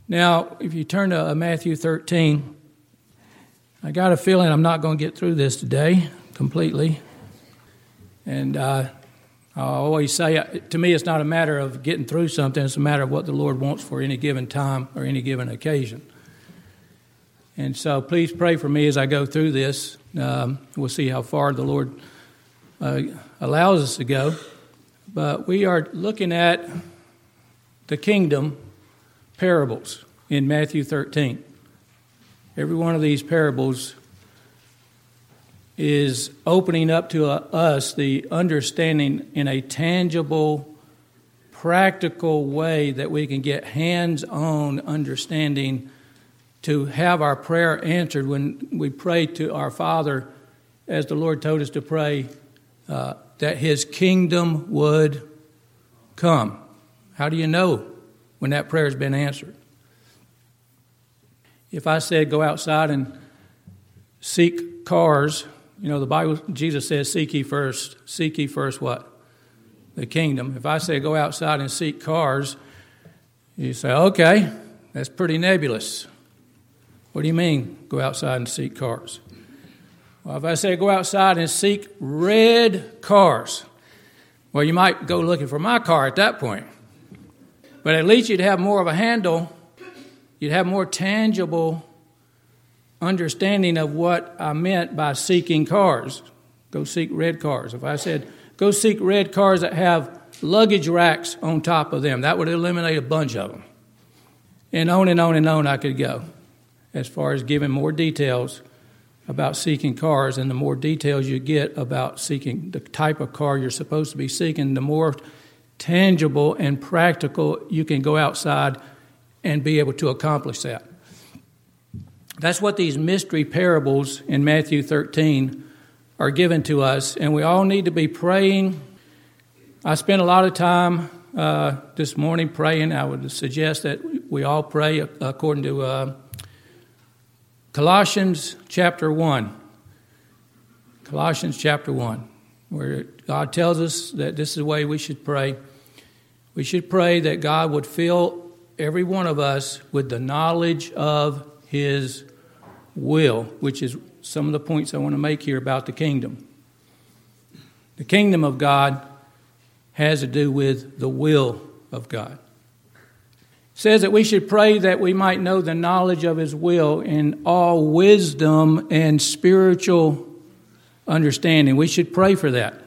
Now, if you turn to Matthew 13, I got a feeling I'm not going to get through this today completely. And I always say, to me, it's not a matter of getting through something. It's a matter of what the Lord wants for any given time or any given occasion. And so please pray for me as I go through this. We'll see how far the Lord allows us to go. But we are looking at the kingdom parables in Matthew 13. Every one of these parables is opening up to us the understanding in a tangible, practical way that we can get hands-on understanding to have our prayer answered when we pray to our Father, as the Lord told us to pray, that His kingdom would come. How do you know when that prayer has been answered? If I said go outside and seek cars, the Bible, Jesus says, seek ye first what? The kingdom. If I say go outside and seek cars, you say, okay, that's pretty nebulous. What do you mean, go outside and seek cars? Well, if I say go outside and seek red cars, well, you might go looking for my car at that point. But at least you'd have more of a handle. You'd have more tangible understanding of what I meant by seeking cars. Go seek red cars. If I said go seek red cars that have luggage racks on top of them, that would eliminate a bunch of them. And on and on and on I could go as far as giving more details about seeking cars. And the more details you get about seeking the type of car you're supposed to be seeking, the more tangible and practical you can go outside and be able to accomplish that. That's what these mystery parables in Matthew 13 are given to us, and we all need to be praying. I spent a lot of time this morning praying. I would suggest that we all pray according to Colossians chapter 1. Colossians chapter 1, where God tells us that this is the way we should pray. We should pray that God would fill every one of us with the knowledge of His will, which is some of the points I want to make here about the kingdom. The kingdom of God has to do with the will of God. It says that we should pray that we might know the knowledge of His will in all wisdom and spiritual understanding. We should pray for that.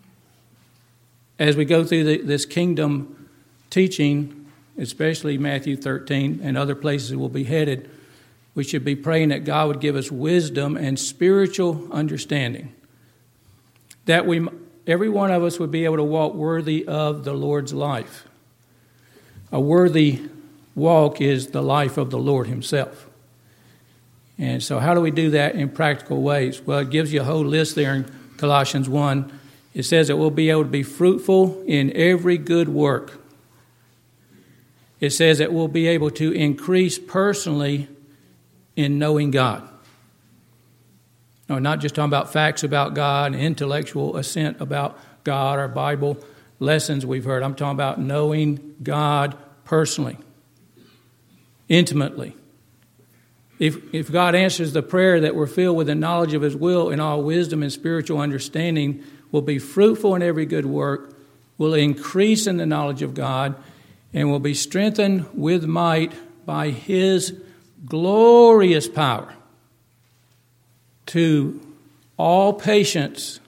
As we go through this kingdom teaching, especially Matthew 13 and other places we'll be headed, we should be praying that God would give us wisdom and spiritual understanding. That every one of us would be able to walk worthy of the Lord's life. A worthy walk is the life of the Lord Himself. And so how do we do that in practical ways? Well, it gives you a whole list there in Colossians 1. It says that we'll be able to be fruitful in every good work. It says that we'll be able to increase personally in knowing God. No, not just talking about facts about God, intellectual assent about God, or Bible lessons we've heard. I'm talking about knowing God personally, intimately. If God answers the prayer that we're filled with the knowledge of His will in all wisdom and spiritual understanding, we'll be fruitful in every good work, we'll increase in the knowledge of God, and will be strengthened with might by His glorious power to all patience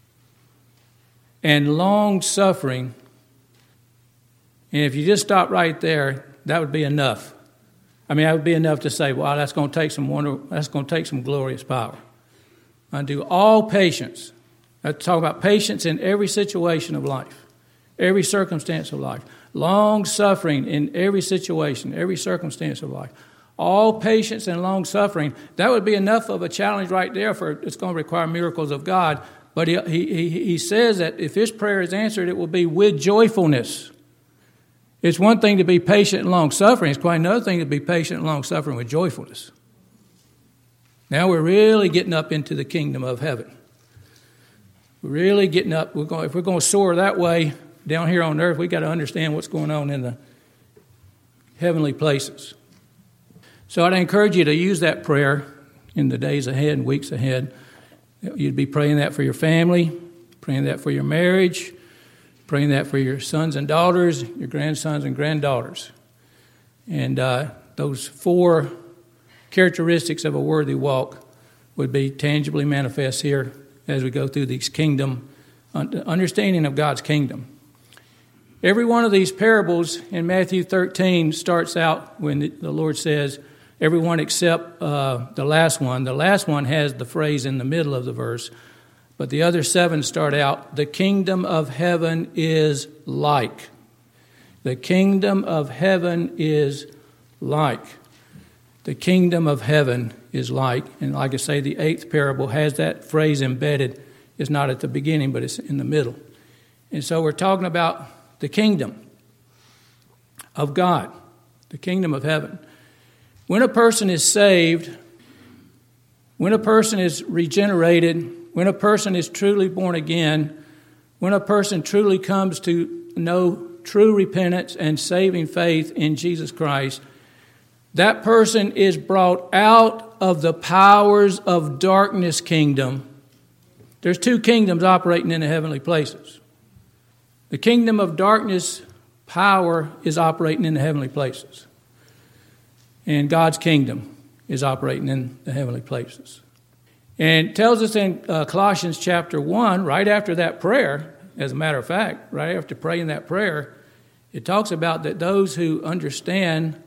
and long suffering. And if you just stop right there, that would be enough. That would be enough to say, wow, that's going to take some glorious power. Unto all patience. Let's talk about patience in every situation of life, every circumstance of life. Long suffering in every situation, every circumstance of life. All patience and long suffering. That would be enough of a challenge right there for it's going to require miracles of God. But he says that if his prayer is answered, it will be with joyfulness. It's one thing to be patient and long suffering. It's quite another thing to be patient and long suffering with joyfulness. Now we're really getting up into the kingdom of heaven. We're really getting up. If we're going to soar that way down here on earth, we've got to understand what's going on in the heavenly places. So I'd encourage you to use that prayer in the days ahead and weeks ahead. You'd be praying that for your family, praying that for your marriage, praying that for your sons and daughters, your grandsons and granddaughters. And those 4 characteristics of a worthy walk would be tangibly manifest here as we go through these kingdom, understanding of God's kingdom. Every one of these parables in Matthew 13 starts out when the Lord says, everyone except the last one. The last one has the phrase in the middle of the verse, but the other 7 start out, the kingdom of heaven is like. The kingdom of heaven is like. The kingdom of heaven is like. And like I say, the 8th parable has that phrase embedded. It's not at the beginning, but it's in the middle. And so we're talking about the kingdom of God, the kingdom of heaven. When a person is saved, when a person is regenerated, when a person is truly born again, when a person truly comes to know true repentance and saving faith in Jesus Christ, that person is brought out of the powers of darkness kingdom. There's 2 kingdoms operating in the heavenly places. The kingdom of darkness power is operating in the heavenly places. And God's kingdom is operating in the heavenly places. And it tells us in Colossians chapter 1, right after that prayer, as a matter of fact, right after praying that prayer, it talks about that those who understand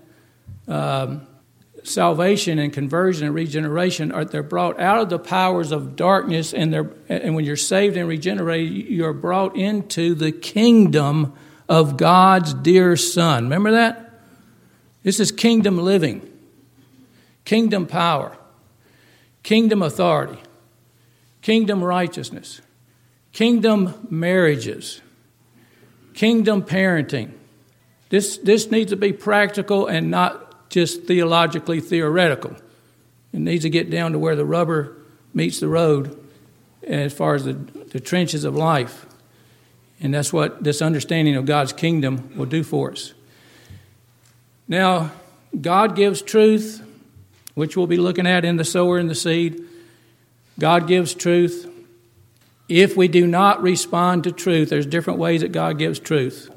salvation and conversion and regeneration, they're brought out of the powers of darkness, and when you're saved and regenerated, you're brought into the kingdom of God's dear Son. Remember that? This is kingdom living, kingdom power, kingdom authority, kingdom righteousness, kingdom marriages, kingdom parenting. This needs to be practical and not just theologically theoretical. It needs to get down to where the rubber meets the road as far as the trenches of life. And that's what this understanding of God's kingdom will do for us. Now, God gives truth, which we'll be looking at in the sower and the seed. God gives truth. If we do not respond to truth, there's different ways that God gives truth.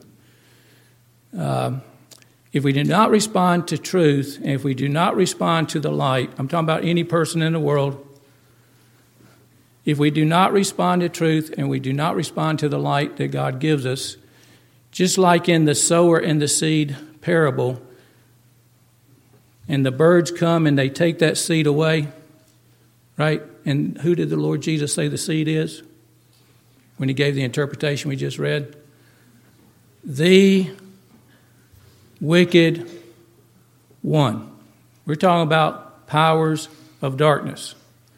If we do not respond to truth, and if we do not respond to the light, I'm talking about any person in the world. If we do not respond to truth and we do not respond to the light that God gives us, just like in the sower and the seed parable, and the birds come and they take that seed away, right? And who did the Lord Jesus say the seed is when he gave the interpretation we just read? The wicked one. We're talking about powers of darkness.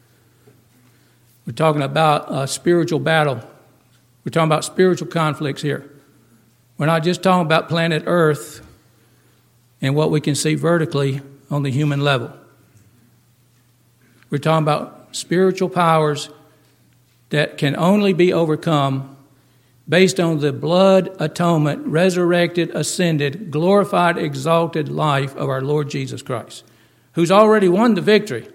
We're talking about a spiritual battle. We're talking about spiritual conflicts here. We're not just talking about planet Earth and what we can see vertically on the human level. We're talking about spiritual powers that can only be overcome based on the blood atonement, resurrected, ascended, glorified, exalted life of our Lord Jesus Christ, who's already won the victory.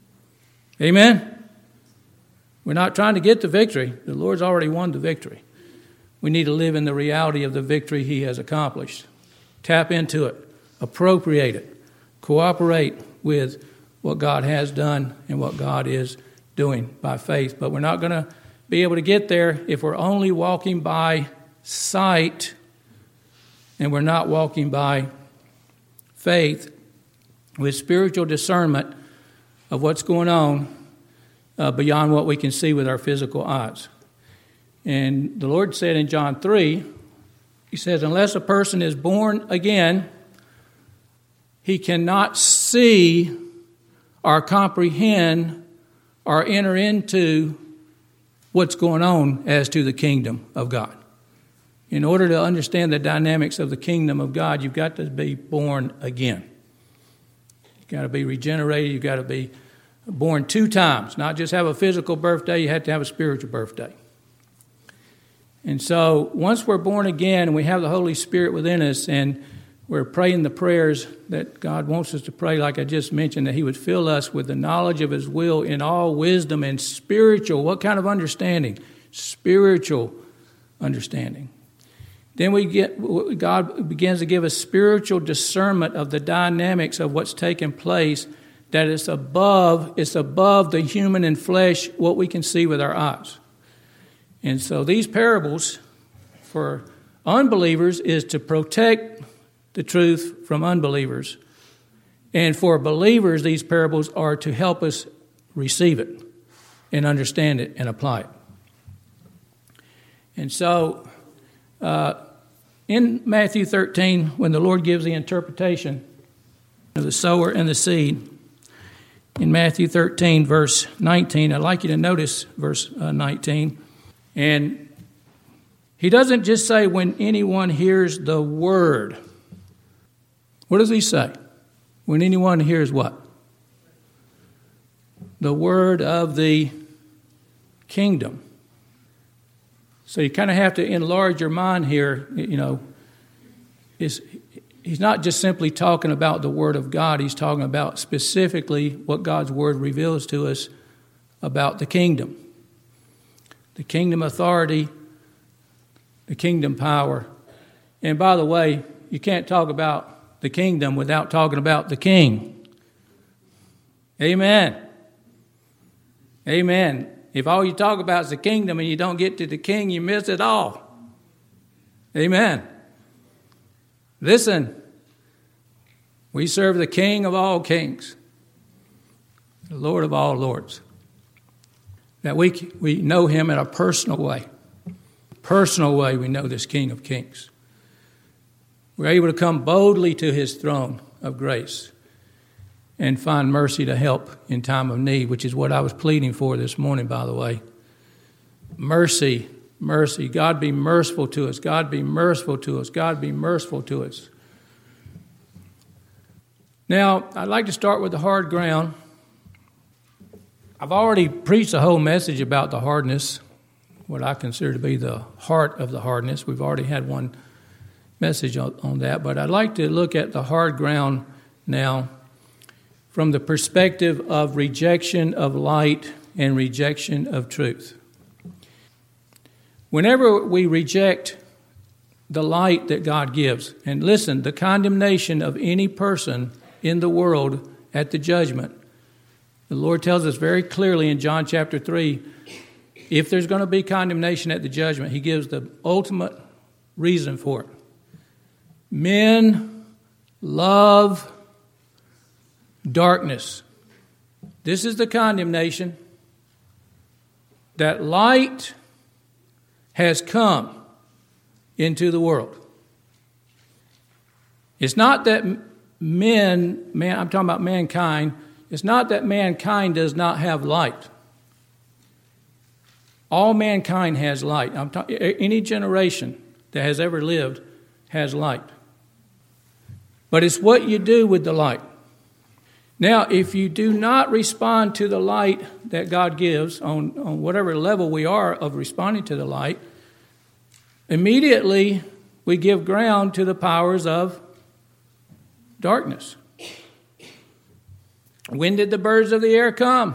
Amen? We're not trying to get the victory. The Lord's already won the victory. We need to live in the reality of the victory he has accomplished. Tap into it. Appropriate it. Cooperate with what God has done and what God is doing by faith. But we're not going to be able to get there if we're only walking by sight and we're not walking by faith with spiritual discernment of what's going on beyond what we can see with our physical eyes. And the Lord said in John 3, he says, unless a person is born again, he cannot see or comprehend or enter into what's going on as to the kingdom of God. In order to understand the dynamics of the kingdom of God, you've got to be born again. You've got to be regenerated. You've got to be born 2 times. Not just have a physical birthday, you have to have a spiritual birthday. And so once we're born again and we have the Holy Spirit within us and we're praying the prayers that God wants us to pray, like I just mentioned, that He would fill us with the knowledge of His will in all wisdom and spiritual. What kind of understanding? Spiritual understanding. Then God begins to give us spiritual discernment of the dynamics of what's taking place, that it's above the human and flesh, what we can see with our eyes. And so these parables for unbelievers is to protect the truth from unbelievers. And for believers, these parables are to help us receive it and understand it and apply it. And so in Matthew 13, when the Lord gives the interpretation of the sower and the seed, in Matthew 13, verse 19, I'd like you to notice verse 19. And He doesn't just say, when anyone hears the word. What does He say? When anyone hears what? The word of the kingdom. So you kind of have to enlarge your mind here. He's not just simply talking about the Word of God. He's talking about specifically what God's Word reveals to us about the kingdom. The kingdom authority, the kingdom power. And by the way, you can't talk about the kingdom without talking about the king. Amen. Amen. If all you talk about is the kingdom and you don't get to the king, you miss it all. Amen. Listen, we serve the King of all kings, the Lord of all lords. That we know Him in a personal way. Personal way we know this King of kings. We're able to come boldly to His throne of grace and find mercy to help in time of need, which is what I was pleading for this morning, by the way. Mercy, mercy. God be merciful to us. God be merciful to us. God be merciful to us. Now, I'd like to start with the hard ground. I've already preached a whole message about the hardness, what I consider to be the heart of the hardness. We've already had one message on that, but I'd like to look at the hard ground now from the perspective of rejection of light and rejection of truth. Whenever we reject the light that God gives, and listen, the condemnation of any person in the world at the judgment, the Lord tells us very clearly in John chapter 3, if there's going to be condemnation at the judgment, He gives the ultimate reason for it. Men love darkness. This is the condemnation, that light has come into the world. It's not that I'm talking about mankind. It's not that mankind does not have light. All mankind has light. Any generation that has ever lived has light. But it's what you do with the light. Now, if you do not respond to the light that God gives on whatever level we are of responding to the light, immediately we give ground to the powers of darkness. When did the birds of the air come?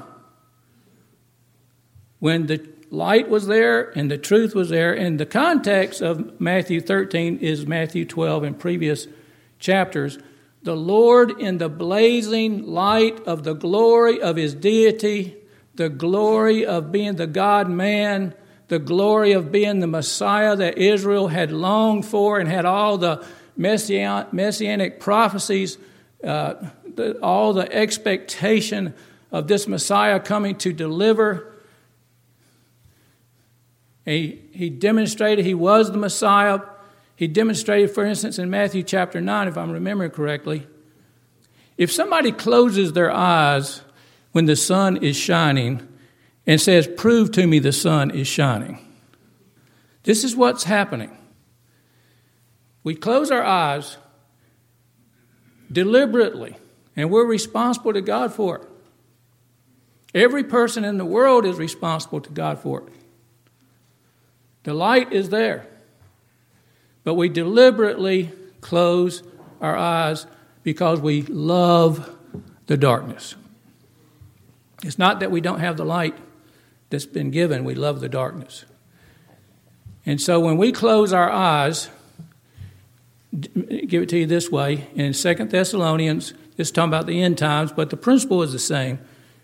When the light was there and the truth was there. And the context of Matthew 13 is Matthew 12 and previous chapters. The Lord in the blazing light of the glory of His deity, the glory of being the God-man, the glory of being the Messiah that Israel had longed for and had all the messianic prophecies, all the expectation of this Messiah coming to deliver. He demonstrated He was the Messiah. He demonstrated, for instance, in Matthew chapter 9, if I'm remembering correctly, if somebody closes their eyes when the sun is shining and says, "Prove to me the sun is shining," this is what's happening. We close our eyes deliberately, and we're responsible to God for it. Every person in the world is responsible to God for it. The light is there. But we deliberately close our eyes because we love the darkness. It's not that we don't have the light that's been given. We love the darkness. And so when we close our eyes, give it to you this way, in 2 Thessalonians, this is talking about the end times, but the principle is the same.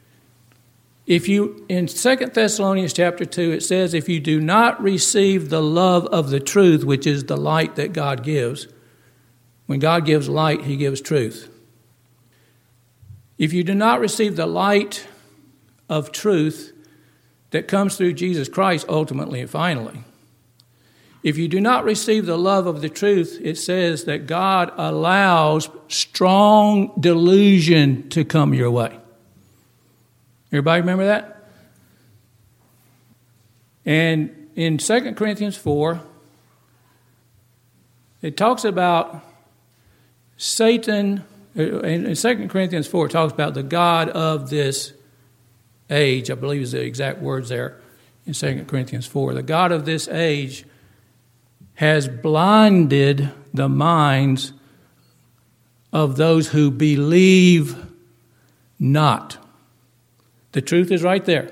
In 2 Thessalonians chapter 2, it says, if you do not receive the love of the truth, which is the light that God gives, when God gives light, he gives truth. If you do not receive the light of truth that comes through Jesus Christ ultimately and finally, if you do not receive the love of the truth, it says that God allows strong delusion to come your way. Everybody remember that? And in 2 Corinthians 4, it talks about Satan. In 2 Corinthians 4, it talks about the God of this age. I believe is the exact words there in 2 Corinthians 4. The God of this age has blinded the minds of those who believe not. The truth is right there.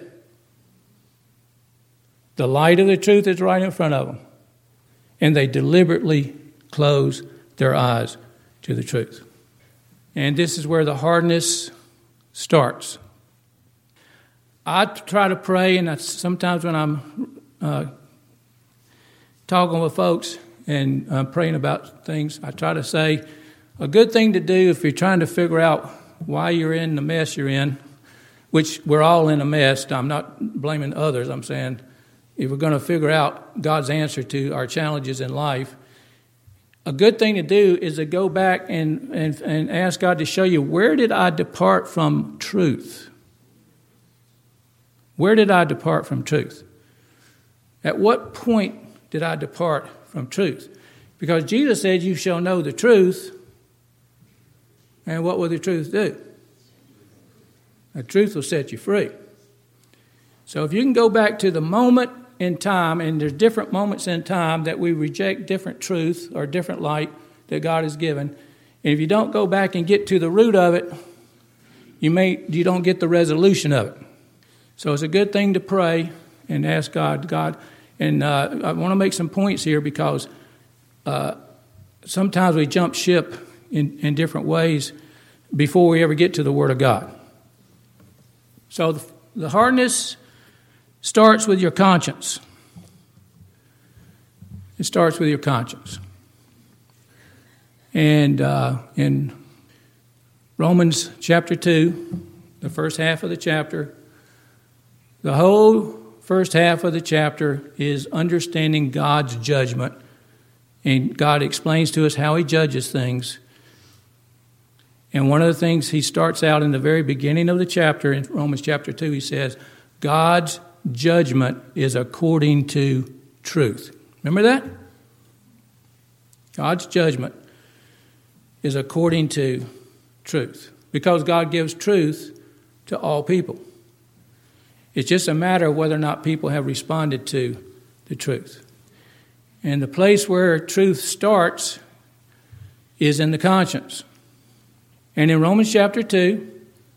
The light of the truth is right in front of them. And they deliberately close their eyes to the truth. And this is where the hardness starts. I try to pray, and sometimes when I'm talking with folks and praying about things, I try to say a good thing to do if you're trying to figure out why you're in the mess you're in, which we're all in a mess. I'm not blaming others. I'm saying if we're going to figure out God's answer to our challenges in life, a good thing to do is to go back and ask God to show you, where did I depart from truth? Where did I depart from truth? At what point did I depart from truth? Because Jesus said, you shall know the truth. And what will the truth do? The truth will set you free. So if you can go back to the moment in time, and there's different moments in time that we reject different truth or different light that God has given. And if you don't go back and get to the root of it, you don't get the resolution of it. So it's a good thing to pray and ask God. And I want to make some points here because sometimes we jump ship in different ways before we ever get to the Word of God. So the hardness starts with your conscience. It starts with your conscience. And in Romans chapter 2, the first half of the chapter, the whole first half of the chapter is understanding God's judgment. And God explains to us how he judges things. And one of the things he starts out in the very beginning of the chapter, in Romans chapter 2, he says, God's judgment is according to truth. Remember that? God's judgment is according to truth. Because God gives truth to all people. It's just a matter of whether or not people have responded to the truth. And the place where truth starts is in the conscience. And in Romans chapter 2,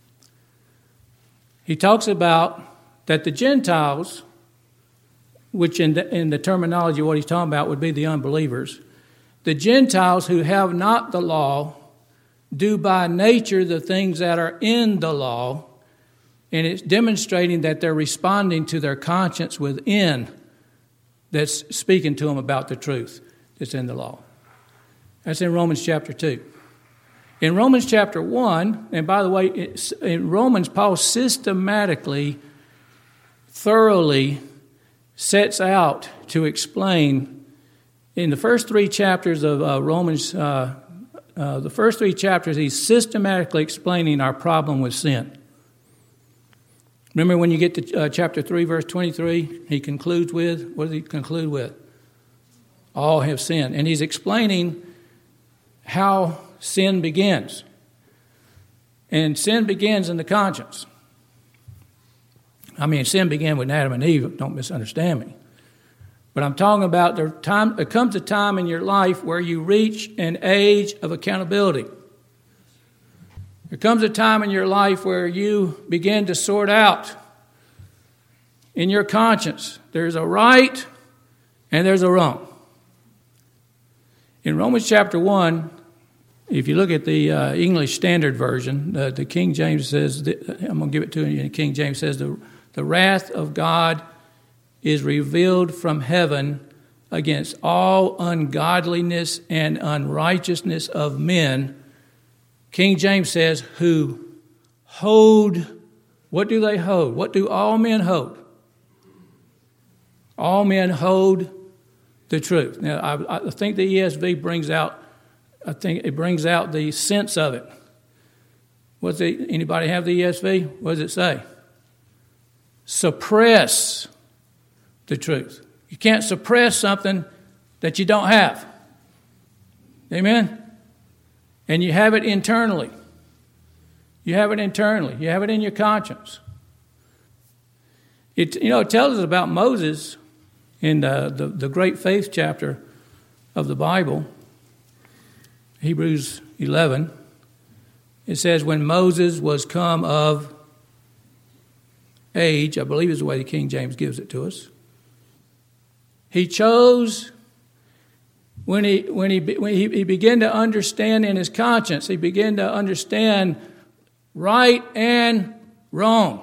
he talks about that the Gentiles, which in the terminology of what he's talking about would be the unbelievers, the Gentiles who have not the law do by nature the things that are in the law, and it's demonstrating that they're responding to their conscience within that's speaking to them about the truth that's in the law. That's in Romans chapter 2. In Romans chapter 1, and by the way, in Romans, Paul systematically, thoroughly sets out to explain in the first three chapters of Romans, the first three chapters, he's systematically explaining our problem with sin. Remember when you get to chapter 3, verse 23, he concludes with, what does he conclude with? All have sinned. And he's explaining how sin begins. And sin begins in the conscience. I mean, sin began with Adam and Eve, don't misunderstand me. But I'm talking about there comes a time in your life where you reach an age of accountability. There comes a time in your life where you begin to sort out in your conscience. There's a right and there's a wrong. In Romans chapter 1, if you look at the English Standard Version, the King James says, I'm going to give it to you, and King James says, the wrath of God is revealed from heaven against all ungodliness and unrighteousness of men. King James says, who hold, what do they hold? What do all men hold? All men hold the truth. Now, I think the ESV brings out the sense of it. Anybody have the ESV? What does it say? Suppress the truth. You can't suppress something that you don't have. Amen? And you have it internally. You have it internally. You have it in your conscience. It tells us about Moses in the great faith chapter of the Bible, Hebrews 11. It says, when Moses was come of age, I believe is the way the King James gives it to us, he chose, when he began to understand in his conscience, he began to understand right and wrong.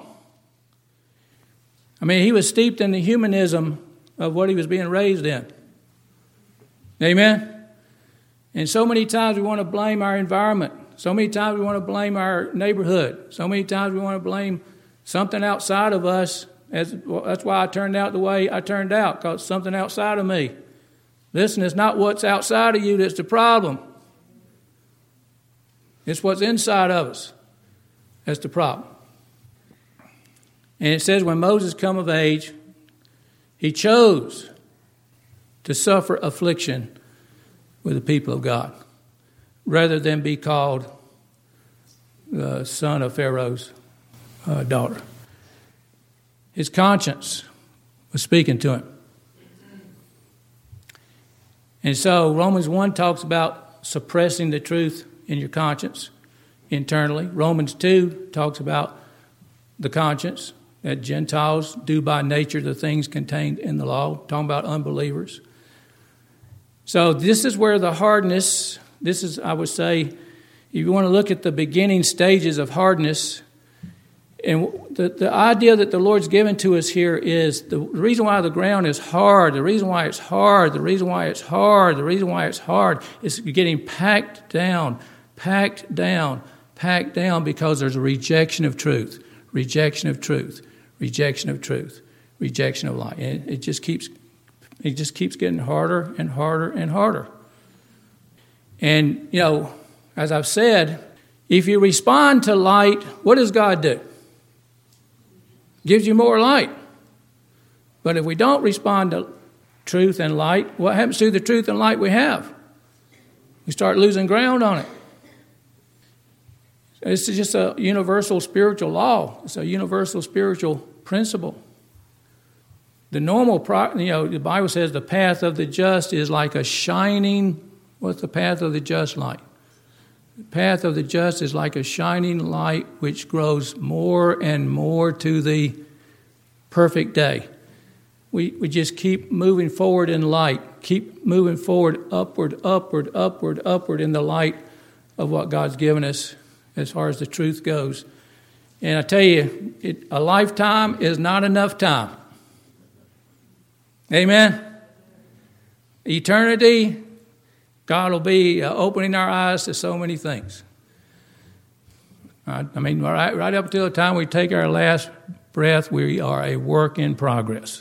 I mean, he was steeped in the humanism of what he was being raised in. Amen? And so many times we want to blame our environment. So many times we want to blame our neighborhood. So many times we want to blame something outside of us. That's why I turned out the way I turned out, because something outside of me. Listen, it's not what's outside of you that's the problem. It's what's inside of us that's the problem. And it says when Moses come of age, he chose to suffer affliction with the people of God rather than be called the son of Pharaoh's daughter. His conscience was speaking to him. And so Romans 1 talks about suppressing the truth in your conscience internally. Romans 2 talks about the conscience, that Gentiles do by nature the things contained in the law, talking about unbelievers. So this is where the hardness, I would say, if you want to look at the beginning stages of hardness, and the idea that the Lord's given to us here is the reason why the ground is hard, the reason why it's hard, the reason why it's hard, the reason why it's hard is getting packed down because there's a rejection of truth, rejection of truth, rejection of truth, rejection of light. And it just keeps getting harder and harder and harder. And, as I've said, if you respond to light, what does God do? Gives you more light. But if we don't respond to truth and light, what happens to the truth and light we have? We start losing ground on it. It's just a universal spiritual law. It's a universal spiritual principle. The normal, the Bible says the path of the just is like a shining, what's the path of the just like? The path of the just is like a shining light which grows more and more to the perfect day. We just keep moving forward in light, keep moving forward upward, upward, upward, upward in the light of what God's given us as far as the truth goes. And I tell you, a lifetime is not enough time. Amen? Eternity, God will be opening our eyes to so many things. I mean, right up until the time we take our last breath, we are a work in progress.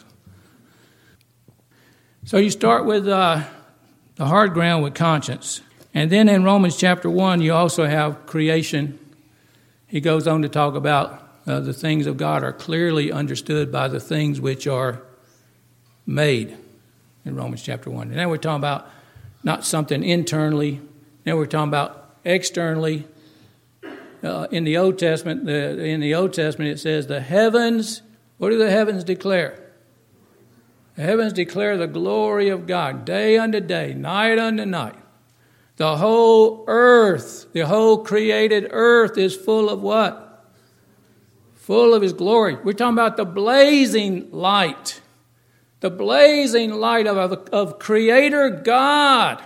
So you start with the hard ground with conscience. And then in Romans chapter 1, you also have creation. He goes on to talk about the things of God are clearly understood by the things which are made in Romans chapter 1. And now we're talking about not something internally. Now we're talking about externally. In the Old Testament, it says the heavens. What do the heavens declare? The heavens declare the glory of God, day unto day, night unto night. The whole earth, the whole created earth is full of what? Full of His glory. We're talking about the blazing light. The blazing light of Creator God.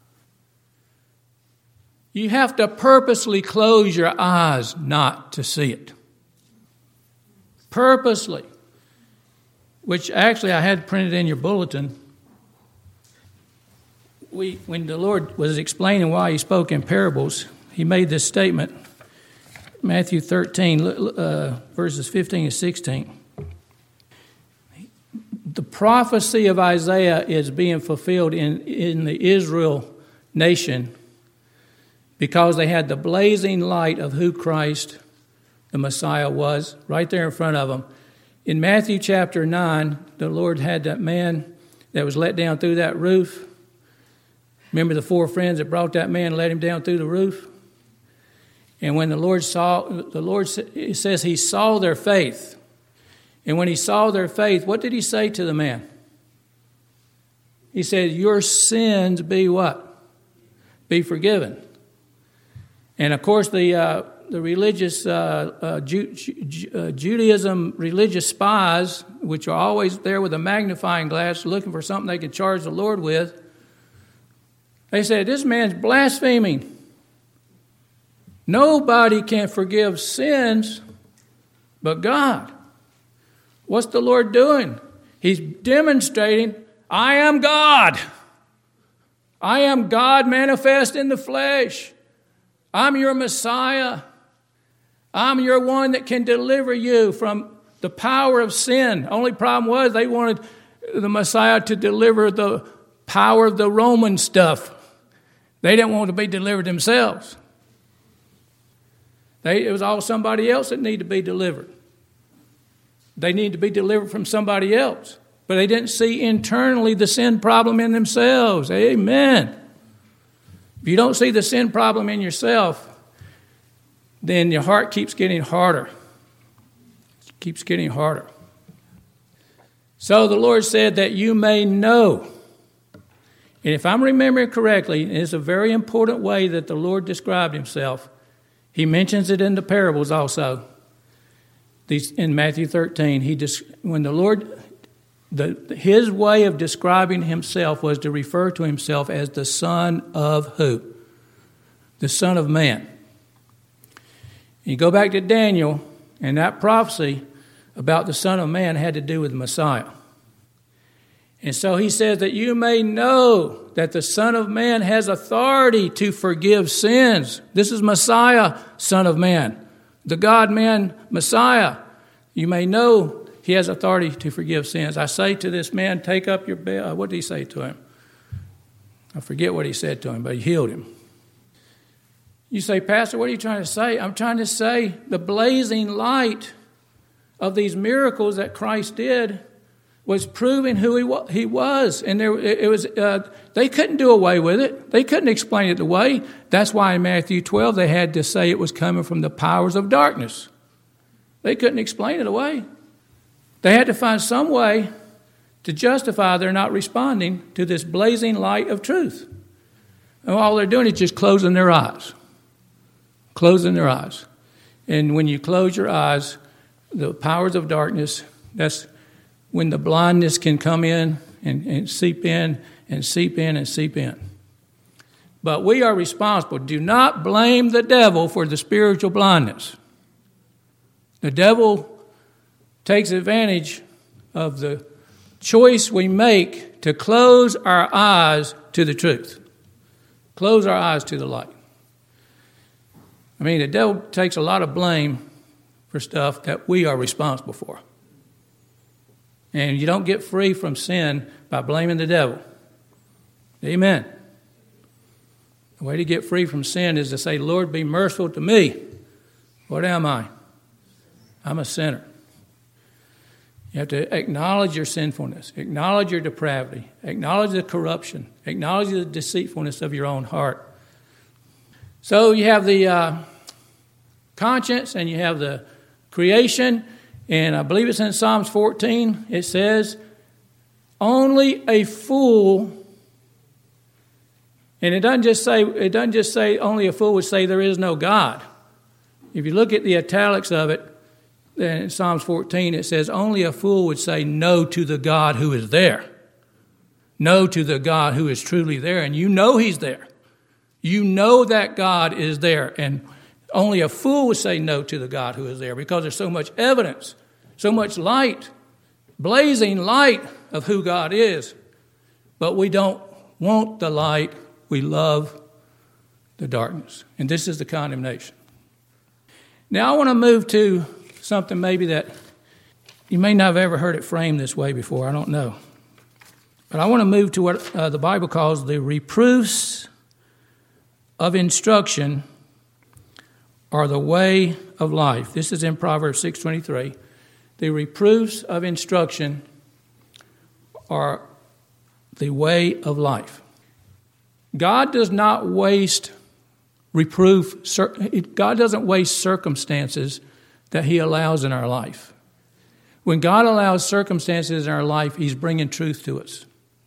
You have to purposely close your eyes not to see it. Purposely. Which actually I had printed in your bulletin. When the Lord was explaining why He spoke in parables, He made this statement. Matthew 13, verses 15 and 16. The prophecy of Isaiah is being fulfilled in the Israel nation because they had the blazing light of who Christ, the Messiah, was right there in front of them. In Matthew chapter 9, the Lord had that man that was let down through that roof. Remember the 4 friends that brought that man and let him down through the roof? And when it says He saw their faith. And when He saw their faith, what did He say to the man? He said, your sins be what? Be forgiven. And of course the religious, Judaism religious spies, which are always there with a magnifying glass looking for something they could charge the Lord with, they said, this man's blaspheming. Nobody can forgive sins but God. What's the Lord doing? He's demonstrating, I am God. I am God manifest in the flesh. I'm your Messiah. I'm your one that can deliver you from the power of sin. Only problem was they wanted the Messiah to deliver the power of the Roman stuff. They didn't want to be delivered themselves. It was all somebody else that needed to be delivered. They needed to be delivered from somebody else. But they didn't see internally the sin problem in themselves. Amen. If you don't see the sin problem in yourself, then your heart keeps getting harder. It keeps getting harder. So the Lord said that you may know. And if I'm remembering correctly, and it's a very important way that the Lord described Himself. He mentions it in the parables also. In Matthew 13, when the Lord, His way of describing Himself was to refer to Himself as the Son of who? The Son of Man. You go back to Daniel, and that prophecy about the Son of Man had to do with the Messiah. And so He says that you may know that the Son of Man has authority to forgive sins. This is Messiah, Son of Man. The God-man Messiah. You may know He has authority to forgive sins. I say to this man, take up your bed. What did He say to him? I forget what He said to him, but He healed him. You say, Pastor, what are you trying to say? I'm trying to say the blazing light of these miracles that Christ did was proving who He was. And they couldn't do away with it. They couldn't explain it away. That's why in Matthew 12 they had to say it was coming from the powers of darkness. They couldn't explain it away. They had to find some way to justify their not responding to this blazing light of truth. And all they're doing is just closing their eyes. Closing their eyes. And when you close your eyes, the powers of darkness, that's when the blindness can come in and seep in and seep in and seep in. But we are responsible. Do not blame the devil for the spiritual blindness. The devil takes advantage of the choice we make to close our eyes to the truth. Close our eyes to the light. I mean, the devil takes a lot of blame for stuff that we are responsible for. And you don't get free from sin by blaming the devil. Amen. The way to get free from sin is to say, Lord, be merciful to me. What am I? I'm a sinner. You have to acknowledge your sinfulness, acknowledge your depravity, acknowledge the corruption, acknowledge the deceitfulness of your own heart. So you have the conscience and you have the creation. And I believe it's in Psalms 14. It says, only a fool, and it doesn't just say only a fool would say there is no God. If you look at the italics of it, then in Psalms 14 it says only a fool would say no to the God who is there. No to the God who is truly there, and you know He's there. You know that God is there, and only a fool would say no to the God who is there because there's so much evidence, so much light, blazing light of who God is. But we don't want the light. We love the darkness. And this is the condemnation. Now I want to move to something maybe that you may not have ever heard it framed this way before. I don't know. But I want to move to what the Bible calls the reproofs of instruction are the way of life. This is in Proverbs 6:23. The reproofs of instruction are the way of life. God does not waste reproof. God doesn't waste circumstances that He allows in our life. When God allows circumstances in our life, He's bringing truth to us.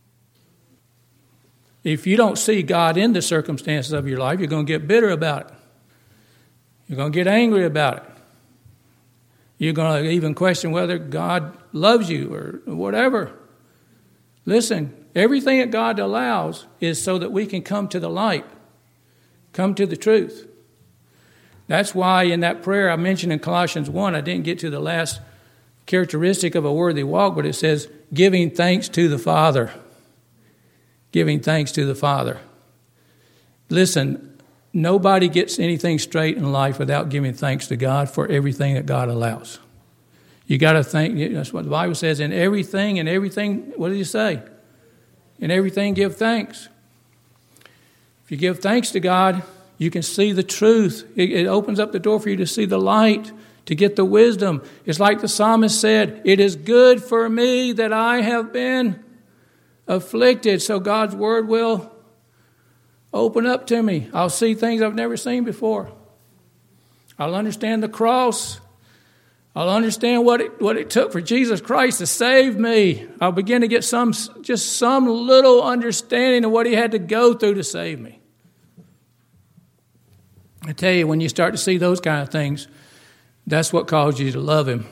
If you don't see God in the circumstances of your life, you're going to get bitter about it. You're going to get angry about it. You're going to even question whether God loves you or whatever. Listen, everything that God allows is so that we can come to the light, come to the truth. That's why in that prayer I mentioned in Colossians 1, I didn't get to the last characteristic of a worthy walk, but it says, giving thanks to the Father. Giving thanks to the Father. Listen, nobody gets anything straight in life without giving thanks to God for everything that God allows. You got to thank, that's what the Bible says, in everything, what does He say? In everything give thanks. If you give thanks to God, you can see the truth. It opens up the door for you to see the light, to get the wisdom. It's like the psalmist said, it is good for me that I have been afflicted, so God's word will open up to me. I'll see things I've never seen before. I'll understand the cross. I'll understand what it took for Jesus Christ to save me. I'll begin to get some little understanding of what He had to go through to save me. I tell you, when you start to see those kind of things, that's what caused you to love Him.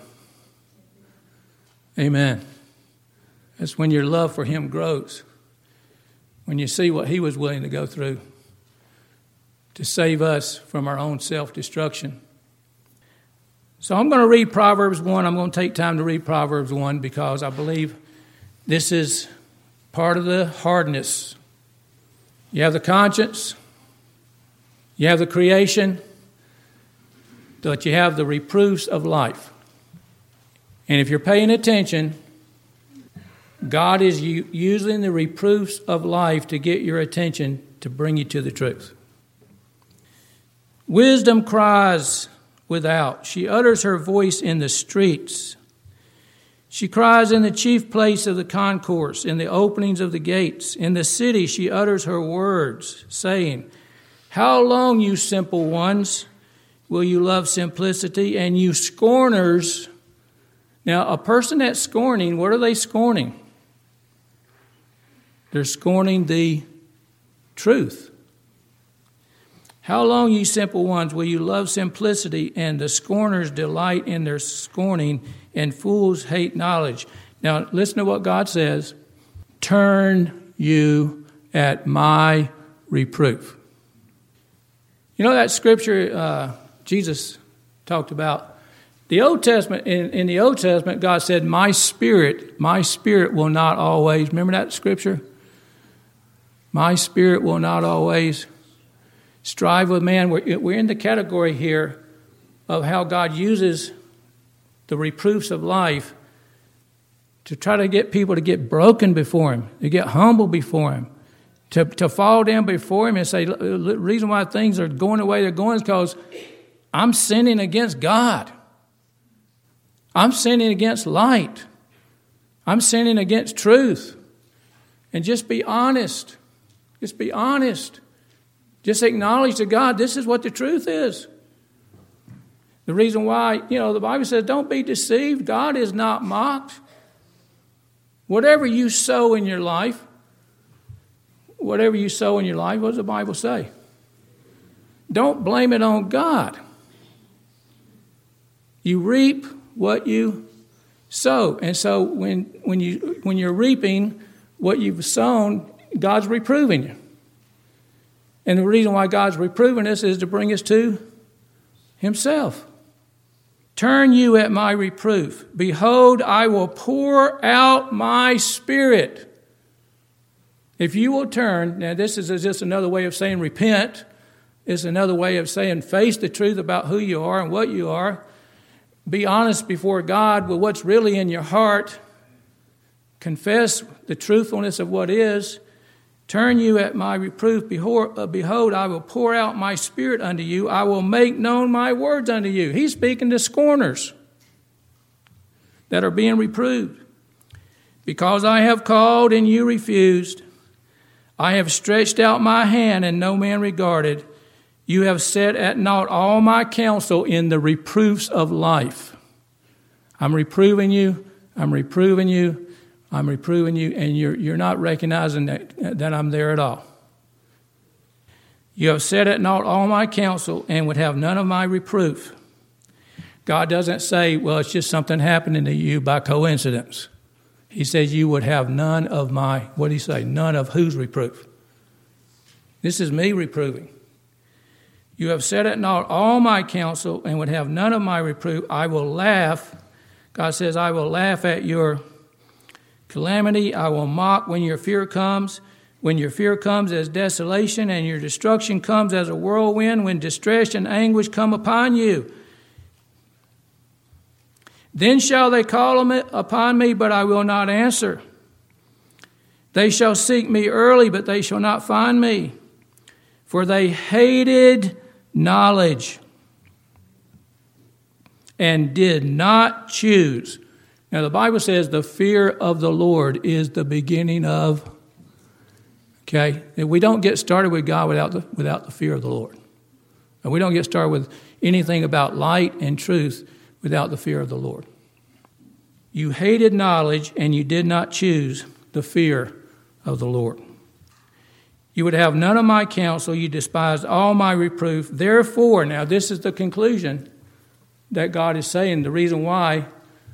Amen. That's when your love for Him grows. When you see what He was willing to go through to save us from our own self-destruction. So I'm going to read Proverbs 1. I'm going to take time to read Proverbs 1 because I believe this is part of the hardness. You have the conscience. You have the creation. But you have the reproofs of life. And if you're paying attention, God is using the reproofs of life to get your attention to bring you to the truth. Wisdom cries without. She utters her voice in the streets. She cries in the chief place of the concourse, in the openings of the gates. In the city she utters her words, saying, how long, you simple ones, will you love simplicity? And you scorners. Now, a person that's scorning, what are they scorning? They're scorning the truth. How long, ye simple ones, will you love simplicity? And the scorners delight in their scorning, and fools hate knowledge. Now, listen to what God says. Turn you at my reproof. You know that scripture Jesus talked about? The Old Testament, in the Old Testament, God said, my spirit will not always. Remember that scripture? My spirit will not always strive with man. We're in the category here of how God uses the reproofs of life to try to get people to get broken before Him, to get humble before Him, to fall down before Him and say, the reason why things are going the way they're going is because I'm sinning against God. I'm sinning against light. I'm sinning against truth. And just be honest. Just be honest. Just acknowledge to God, this is what the truth is. The reason why, the Bible says, don't be deceived. God is not mocked. Whatever you sow in your life, what does the Bible say? Don't blame it on God. You reap what you sow. And so when you're reaping what you've sown, God's reproving you. And the reason why God's reproving us is to bring us to Himself. Turn you at my reproof. Behold, I will pour out my Spirit. If you will turn, now this is just another way of saying repent. It's another way of saying face the truth about who you are and what you are. Be honest before God with what's really in your heart. Confess the truthfulness of what is. Turn you at my reproof. Behold, I will pour out my Spirit unto you. I will make known my words unto you. He's speaking to scorners that are being reproved. Because I have called and you refused. I have stretched out my hand and no man regarded. You have set at naught all my counsel in the reproofs of life. I'm reproving you. I'm reproving you. I'm reproving you, and you're not recognizing that I'm there at all. You have set at naught all my counsel and would have none of my reproof. God doesn't say, well, it's just something happening to you by coincidence. He says you would have none of my, what did he say? None of whose reproof? This is me reproving. You have set at naught all my counsel and would have none of my reproof. I will laugh. God says, I will laugh at your calamity. I will mock when your fear comes. When your fear comes as desolation and your destruction comes as a whirlwind, when distress and anguish come upon you. Then shall they call upon me, but I will not answer. They shall seek me early, but they shall not find me. For they hated knowledge and did not choose. Now, the Bible says the fear of the Lord is the beginning of, okay? And we don't get started with God without the fear of the Lord. And we don't get started with anything about light and truth without the fear of the Lord. You hated knowledge and you did not choose the fear of the Lord. You would have none of my counsel. You despised all my reproof. Therefore, now this is the conclusion that God is saying, the reason why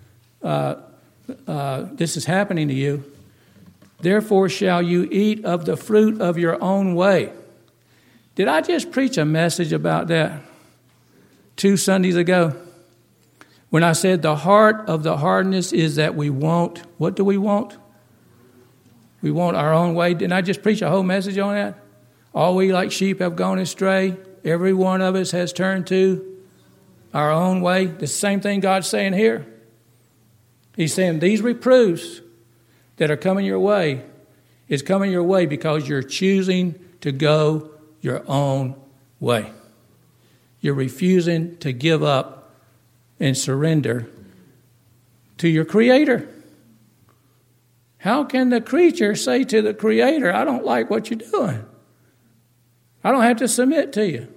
this is happening to you. Therefore shall you eat of the fruit of your own way. Did I just preach a message about that 2 Sundays ago? When I said the heart of the hardness is that we want, what do we want? We want our own way. Didn't I just preach a whole message on that? All we like sheep have gone astray. Every one of us has turned to our own way. The same thing God's saying here. He's saying these reproofs that are coming your way is coming your way because you're choosing to go your own way. You're refusing to give up and surrender to your Creator. How can the creature say to the Creator, I don't like what you're doing. I don't have to submit to you.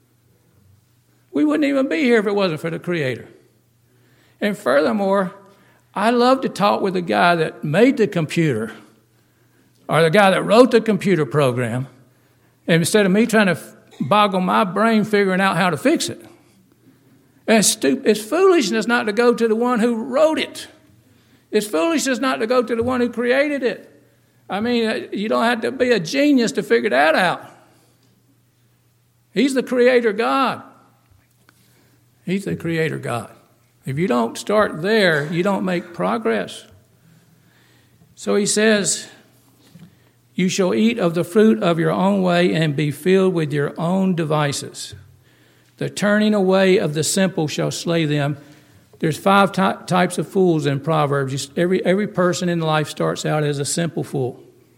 We wouldn't even be here if it wasn't for the Creator. And furthermore, I love to talk with the guy that made the computer or the guy that wrote the computer program, and instead of me trying to boggle my brain figuring out how to fix it. And it's foolishness not to go to the one who wrote it. It's foolishness not to go to the one who created it. I mean, you don't have to be a genius to figure that out. He's the Creator God. He's the Creator God. If you don't start there, you don't make progress. So he says, you shall eat of the fruit of your own way and be filled with your own devices. The turning away of the simple shall slay them. There's 5 types of fools in Proverbs. Every person in life starts out as a simple fool.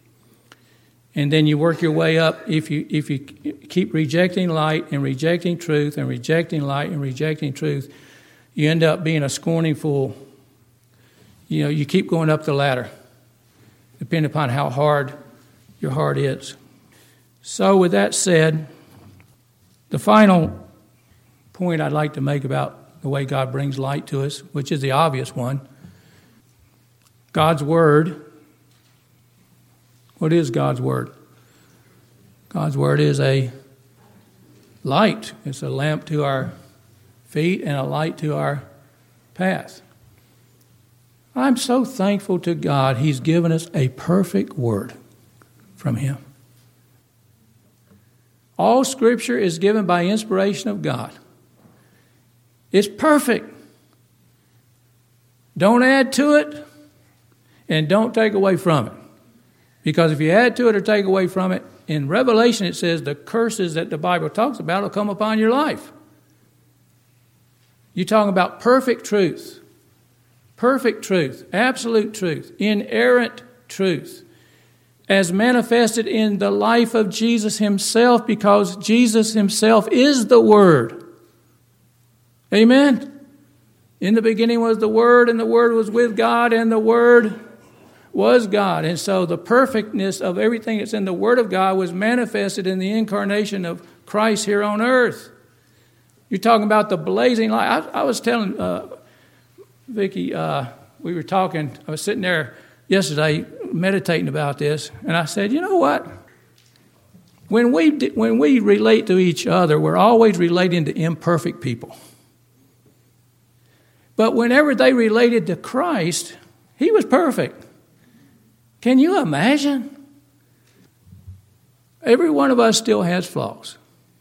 And then you work your way up. If you keep rejecting light and rejecting truth and rejecting light and rejecting truth, you end up being a scorning fool. You know, you keep going up the ladder, depending upon how hard your heart is. So with that said, the final point I'd like to make about the way God brings light to us, which is the obvious one. God's Word What is God's Word? God's Word is a light. It's a lamp to our feet and a light to our path. I'm so thankful to God He's given us a perfect Word from Him. All Scripture is given by inspiration of God. It's perfect. Don't add to it and don't take away from it. Because if you add to it or take away from it, in Revelation it says the curses that the Bible talks about will come upon your life. You're talking about perfect truth, absolute truth, inerrant truth, as manifested in the life of Jesus Himself, because Jesus Himself is the Word. Amen? In the beginning was the Word, and the Word was with God, and the Word was God. And so the perfectness of everything that's in the Word of God was manifested in the incarnation of Christ here on earth. You're talking about the blazing light. I was telling Vicki, we were talking, I was sitting there yesterday meditating about this, and I said, you know what? When we relate to each other, we're always relating to imperfect people. But whenever they related to Christ, He was perfect. Can you imagine? Every one of us still has flaws.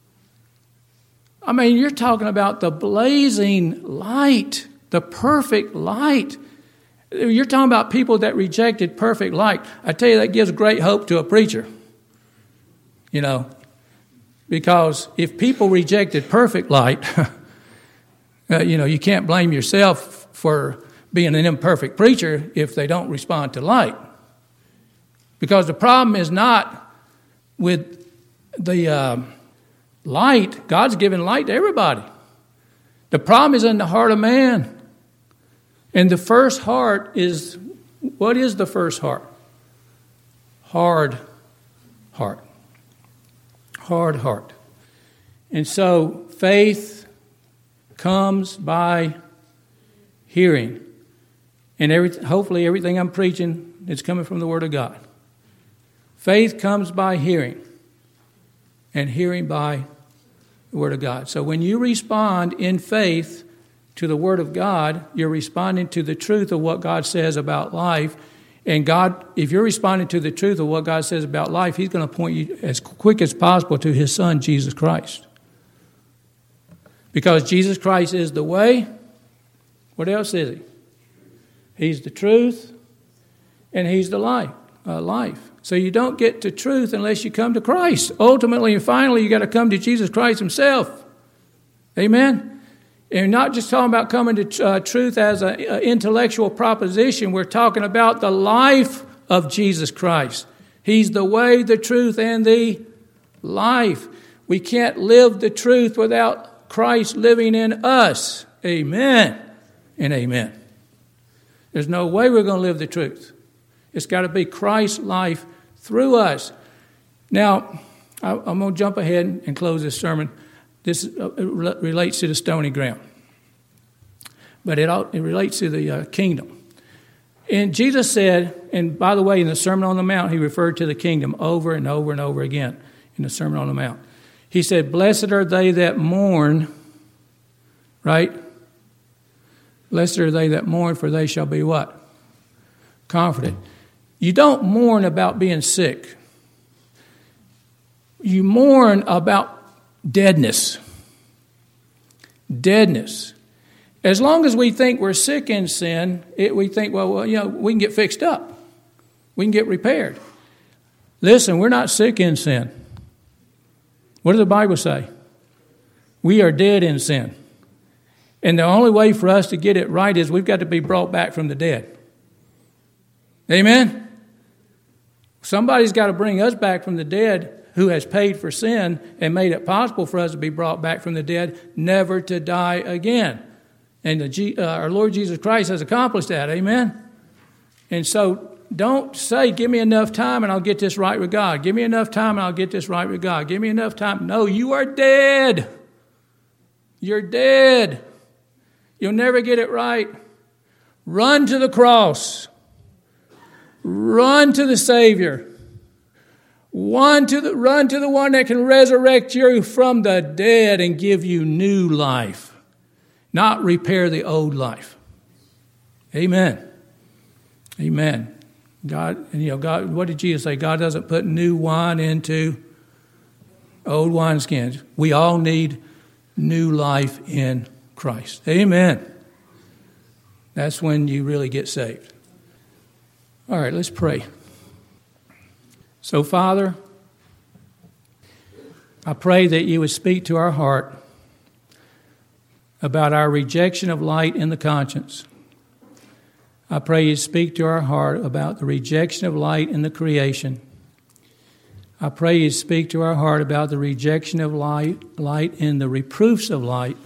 I mean, you're talking about the blazing light, the perfect light. You're talking about people that rejected perfect light. I tell you, that gives great hope to a preacher. You know, because if people rejected perfect light, you can't blame yourself for being an imperfect preacher if they don't respond to light. Because the problem is not with the light. God's given light to everybody. The problem is in the heart of man. And the first heart is, what is the first heart? Hard heart. Hard heart. And so faith comes by hearing. And hopefully everything I'm preaching is coming from the Word of God. Faith comes by hearing. And hearing by the Word of God. So when you respond in faith to the Word of God, you're responding to the truth of what God says about life. And God, if you're responding to the truth of what God says about life, He's going to point you as quick as possible to His Son, Jesus Christ. Because Jesus Christ is the way. What else is He? He's the truth. And He's the life. So you don't get to truth unless you come to Christ. Ultimately and finally, you got to come to Jesus Christ Himself. Amen? And not just talking about coming to truth as an intellectual proposition. We're talking about the life of Jesus Christ. He's the way, the truth, and the life. We can't live the truth without Christ living in us. Amen and amen. There's no way we're going to live the truth. It's got to be Christ's life through us. Now, I'm going to jump ahead and close this sermon. This relates to the stony ground. But it relates to the kingdom. And Jesus said, and by the way, in the Sermon on the Mount, He referred to the kingdom over and over and over again in the Sermon on the Mount. He said, blessed are they that mourn, right? Blessed are they that mourn, for they shall be what? Comforted. You don't mourn about being sick. You mourn about deadness. Deadness. As long as we think we're sick in sin, we think, well, we can get fixed up. We can get repaired. Listen, we're not sick in sin. What does the Bible say? We are dead in sin. And the only way for us to get it right is we've got to be brought back from the dead. Amen? Somebody's got to bring us back from the dead, who has paid for sin and made it possible for us to be brought back from the dead, never to die again. And our Lord Jesus Christ has accomplished that. Amen? And so don't say, give me enough time and I'll get this right with God. Give me enough time and I'll get this right with God. Give me enough time. No, you are dead. You're dead. You'll never get it right. Run to the cross. Run to the Savior. Run to the one that can resurrect you from the dead and give you new life, not repair the old life. Amen. Amen. God, what did Jesus say? God doesn't put new wine into old wineskins. We all need new life in Christ. Amen. That's when you really get saved. All right, let's pray. So, Father, I pray that you would speak to our heart about our rejection of light in the conscience. I pray you speak to our heart about the rejection of light in the creation. I pray you speak to our heart about the rejection of light in the reproofs of life,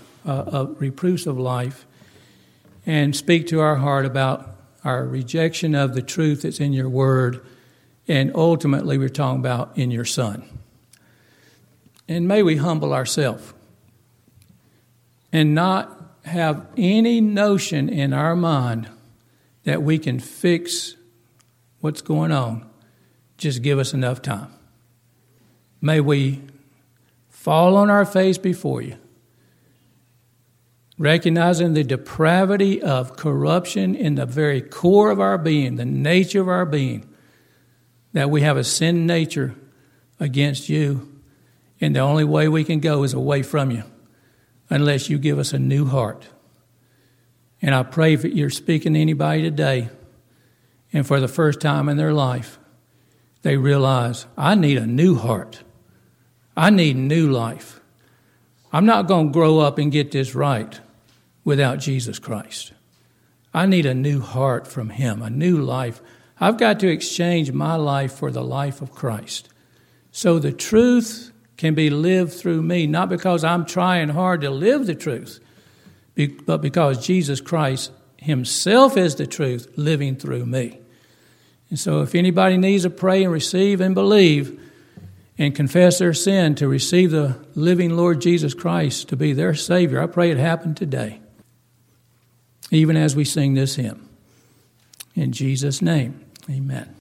and speak to our heart about our rejection of the truth that's in your word, and ultimately we're talking about in your Son. And may we humble ourselves and not have any notion in our mind that we can fix what's going on. Just give us enough time. May we fall on our face before you, recognizing the depravity of corruption in the very core of our being, the nature of our being, that we have a sin nature against you, and the only way we can go is away from you unless you give us a new heart. And I pray that you're speaking to anybody today, and for the first time in their life, they realize, I need a new heart. I need new life. I'm not going to grow up and get this right without Jesus Christ. I need a new heart from him, a new life. I've got to exchange my life for the life of Christ. So the truth can be lived through me, not because I'm trying hard to live the truth, but because Jesus Christ himself is the truth living through me. And so if anybody needs to pray and receive and believe and confess their sin to receive the living Lord Jesus Christ to be their Savior, I pray it happen today, even as we sing this hymn. In Jesus' name, amen.